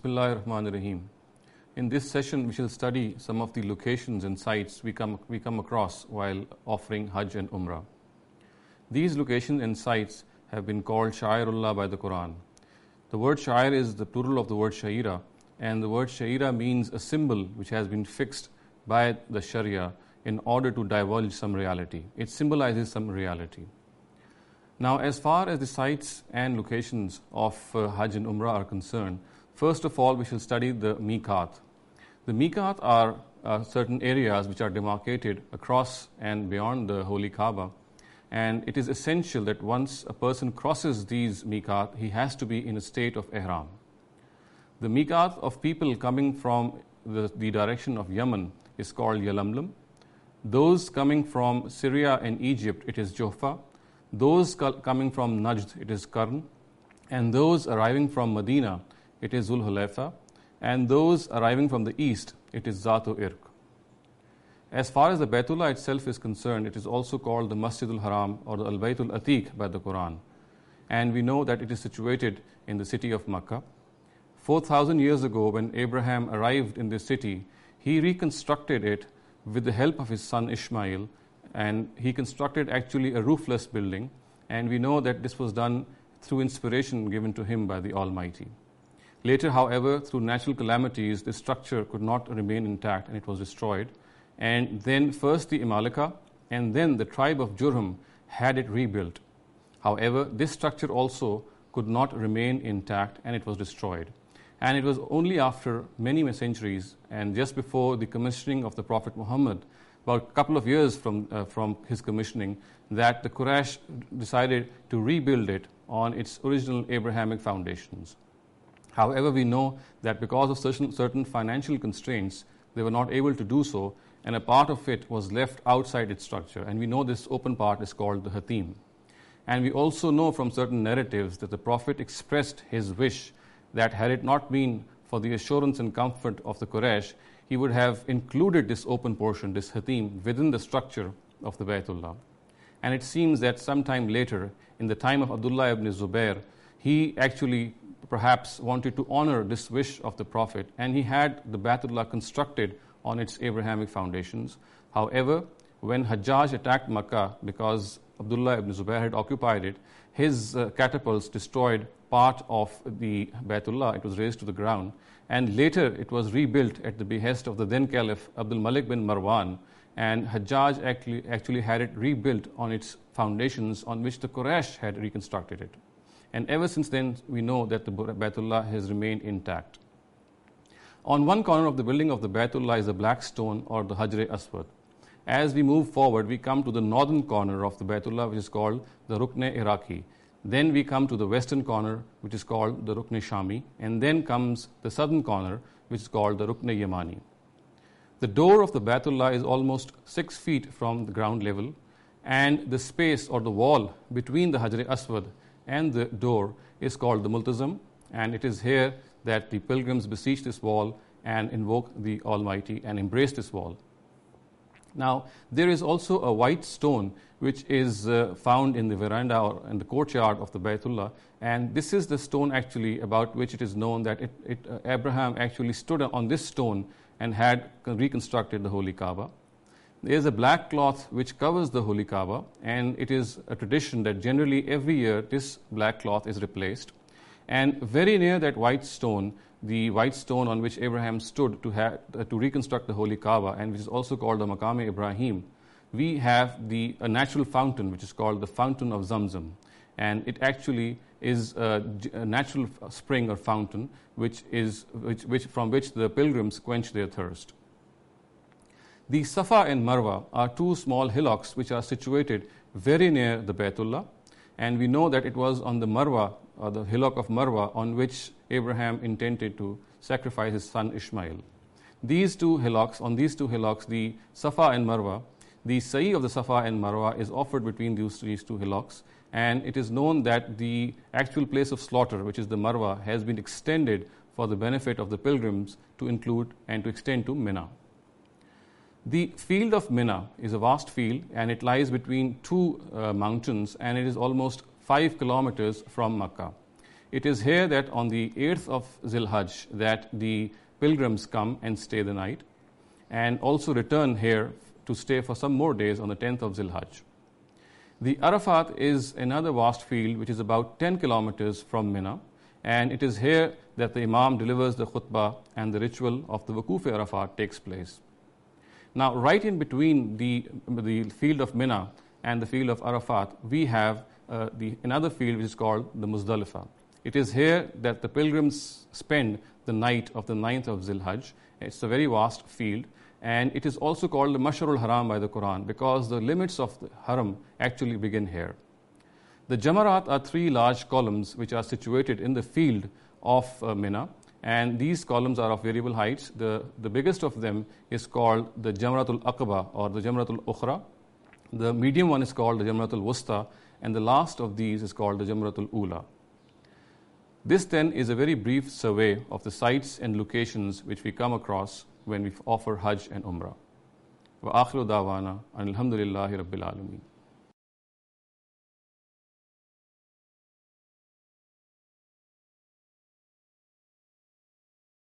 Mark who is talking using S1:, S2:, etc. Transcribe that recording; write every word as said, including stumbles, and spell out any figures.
S1: Bismillahir Rahmanir Rahim. In this session, we shall study some of the locations and sites we come, we come across while offering Hajj and Umrah. These locations and sites have been called Sha'airullah by the Quran. The word Sha'air is the plural of the word Sha'ira, and the word Sha'ira means a symbol which has been fixed by the Sharia in order to divulge some reality. It symbolizes some reality. Now, as far as the sites and locations of uh, Hajj and Umrah are concerned, first of all, we shall study the miqat. The miqat are uh, certain areas which are demarcated across and beyond the Holy Kaaba, and it is essential that once a person crosses these miqat, he has to be in a state of ihram. The miqat of people coming from the, the direction of Yemen is called Yalamlam. Those coming from Syria and Egypt, it is Juhfa. Those coming from Najd, it is Qarn, and those arriving from Medina, it is Zul Hulayfa, and those arriving from the east, it is Zatu Irq. As far as the Baytullah itself is concerned, it is also called the Masjidul Haram or the Al Baytul Atiq by the Quran, and we know that it is situated in the city of Makkah. four thousand years ago, when Abraham arrived in this city, he reconstructed it with the help of his son Ishmael, and he constructed actually a roofless building, and we know that this was done through inspiration given to him by the Almighty. Later, however, through natural calamities, this structure could not remain intact and it was destroyed. And then first the Amalika and then the tribe of Jurhum had it rebuilt. However, this structure also could not remain intact and it was destroyed. And it was only after many centuries and just before the commissioning of the Prophet Muhammad, about a couple of years from, uh, from his commissioning, that the Quraysh decided to rebuild it on its original Abrahamic foundations. However, we know that because of certain, certain financial constraints, they were not able to do so, and a part of it was left outside its structure. And we know this open part is called the Hatim. And we also know from certain narratives that the Prophet expressed his wish that had it not been for the assurance and comfort of the Quraysh, he would have included this open portion, this Hatim, within the structure of the Baytullah. And it seems that sometime later, in the time of Abdullah ibn Zubair, he actually perhaps wanted to honor this wish of the Prophet, and he had the Baytullah constructed on its Abrahamic foundations. However, when Hajjaj attacked Makkah, because Abdullah ibn Zubair had occupied it, his uh, catapults destroyed part of the Baytullah. It was razed to the ground. And later it was rebuilt at the behest of the then Caliph Abdul Malik bin Marwan, and Hajjaj actually, actually had it rebuilt on its foundations on which the Quraysh had reconstructed it. And ever since then, we know that the Baytullah has remained intact. On one corner of the building of the Baytullah is the black stone or the Hajr Aswad. As we move forward, we come to the northern corner of the Baytullah, which is called the Rukn Iraqi. Then we come to the western corner, which is called the Rukn Shami, and then comes the southern corner, which is called the Rukn Yamani. The door of the Baytullah is almost six feet from the ground level, and the space or the wall between the Hajr Aswad and the door is called the Multazam, and it is here that the pilgrims beseech this wall and invoke the Almighty and embrace this wall. Now, there is also a white stone which is uh, found in the veranda or in the courtyard of the Baytullah, and this is the stone actually about which it is known that it, it, uh, Abraham actually stood on this stone and had reconstructed the Holy Kaaba. There is a black cloth which covers the Holy Kaaba, and it is a tradition that generally every year this black cloth is replaced. And very near that white stone, the white stone on which Abraham stood to, have, uh, to reconstruct the Holy Kaaba, and which is also called the Maqam Ibrahim, we have the, a natural fountain which is called the Fountain of Zamzam. And it actually is a, a natural spring or fountain which is, which, which, from which the pilgrims quench their thirst. The Safa and Marwa are two small hillocks which are situated very near the Baytullah, and we know that it was on the Marwa, or the hillock of Marwa, on which Abraham intended to sacrifice his son Ishmael. These two hillocks, on these two hillocks, the Safa and Marwa, the sa'i of the Safa and Marwa is offered between these, these two hillocks, and it is known that the actual place of slaughter, which is the Marwa, has been extended for the benefit of the pilgrims to include and to extend to Mina. The field of Mina is a vast field, and it lies between two uh, mountains, and it is almost five kilometers from Makkah. It is here that on the eighth of Zil Hajj that the pilgrims come and stay the night, and also return here to stay for some more days on the tenth of Zil Hajj. The Arafat is another vast field which is about ten kilometers from Mina, and it is here that the Imam delivers the khutbah and the ritual of the Waquf Arafat takes place. Now, right in between the, the field of Mina and the field of Arafat, we have uh, the, another field which is called the Muzdalifah. It is here that the pilgrims spend the night of the ninth of Zil Hajj. It's a very vast field, and it is also called the Mash'arul Haram by the Quran because the limits of the Haram actually begin here. The Jamarat are three large columns which are situated in the field of uh, Mina, and these columns are of variable heights. The, the biggest of them is called the Jamratul Aqaba or the Jamratul Ukhra. The medium one is called the Jamratul Wusta, and the last of these is called the Jamratul Ula. This then is a very brief survey of the sites and locations which we come across when we offer Hajj and Umrah. Wa akhiru da'wana alhamdulillahi rabbil alameen.